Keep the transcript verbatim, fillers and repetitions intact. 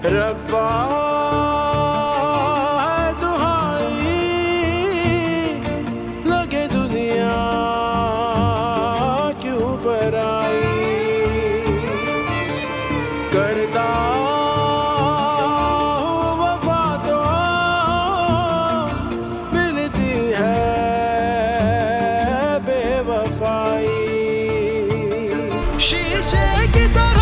रब्बा है दुहाई, लगे दुनिया क्यों पर आई। करता हूँ वफा तो मिलती है बेवफाई। शीशे की तरह